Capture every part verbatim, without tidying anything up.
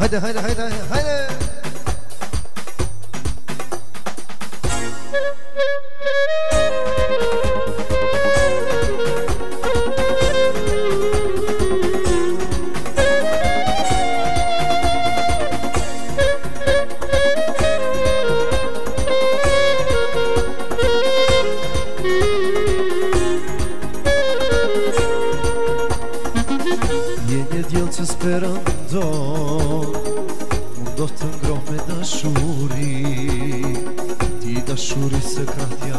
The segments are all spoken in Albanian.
Hajde, hajde, hajde, hajde. Që sperandon Unë do të ngroh me dashuri Ti dashuri se krahtja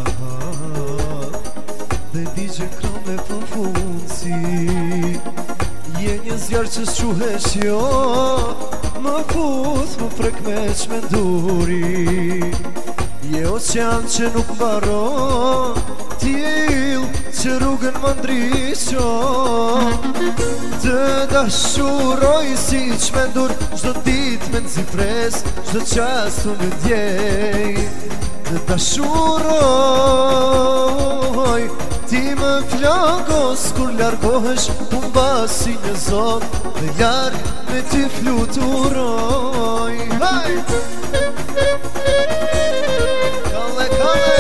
Dhe di që kram me përfunësi Je një zjarë që s'quhesh jo Më puth, më prek me qmenduri Je ocean që nuk baron T'il që rrugën më ndriqon Të dashuroj si qmendur Çdo dit me nëzifres Çdo qas të në djej Të dashuroj Ti më flagos kur largohesh Unë basi një zot Dhe larg me ty fluturoj Haj! Kalle, kalle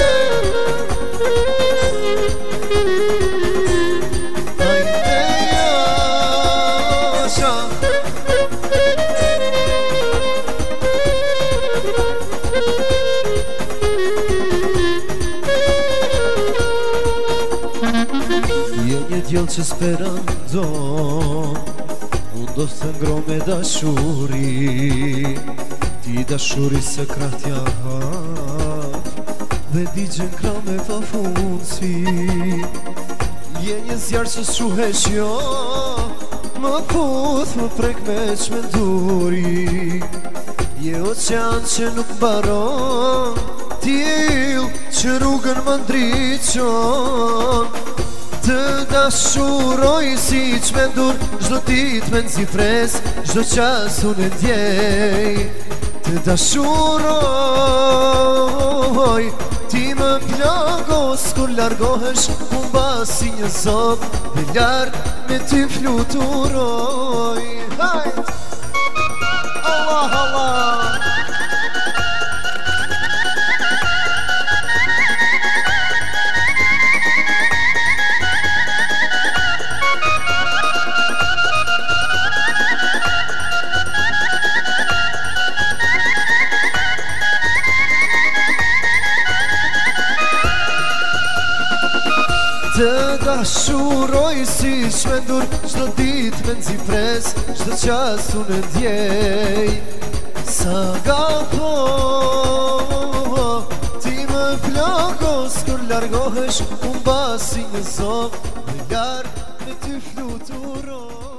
Djel që sperandon Unë do të ngro me dashuri Ti dashuri se krahtja hap Dhe di që nkra me pafunësi Je një zjarë që s'quhesh jo Më puth, më prek me qmenduri Je ocean që nuk baron T'il që rrugën më ndriqon Të dashuroj si qmendur Çdo dit me nëzifres Çdo qas unë ndjej Të dashuroj Ti më plagos kur largohesh Unë basi një zot Dhe larg me ty fluturoj Hajt! Allah, Allah Të dashuroj si shmendur Çdo dit me nëzifres Çdo qas unë ndjej Sa gapo Ti më plagos kur largohesh Unë basi një zot Dhe larg me ty fluturoj